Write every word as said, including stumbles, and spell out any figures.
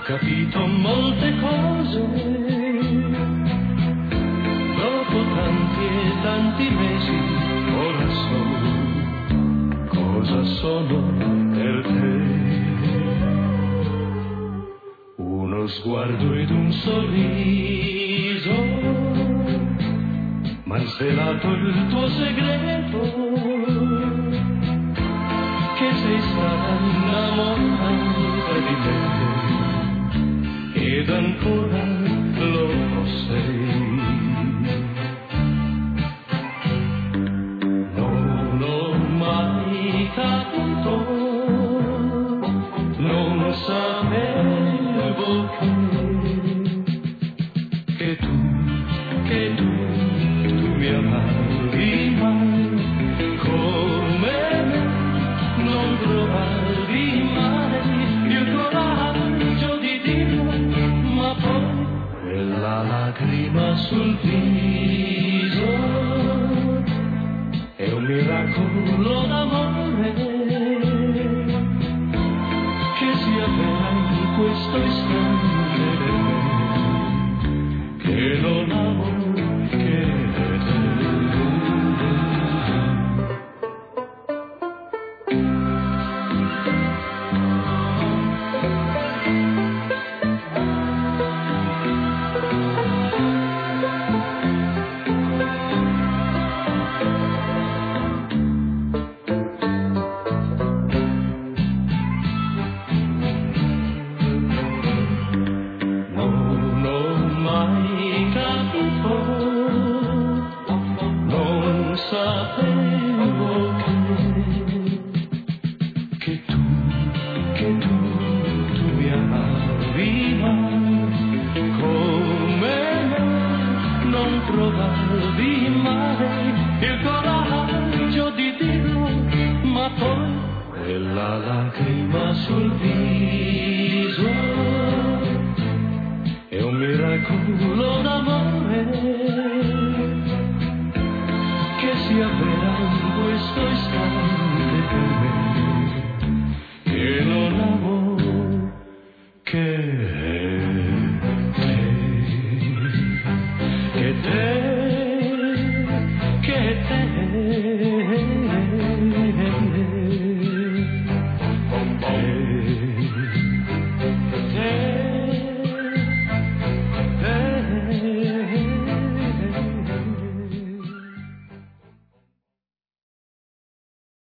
capito molte cose, dopo tanti e tanti mesi, ora so cosa sono per te. Uno sguardo ed un sorriso m'han svelato il tuo segreto, che sei stata innamorata di me ed ancora lo sei. Non ho mai capito, non sapevo che, che tu, che tu, tu mi amavi mai come me, non provavi mai il coraggio di dirlo, ma poi quella lacrima sul viso è un miracolo d'amore che sia vera in questo istante per me, che non amo che te. Sapevo che, che tu, che tu, tu mi amavi mai come me, non provavi mai il coraggio di dirlo, ma poi quella lacrima sul viso è un miracolo d'amore che sia vera in questo istante per me, che non amo che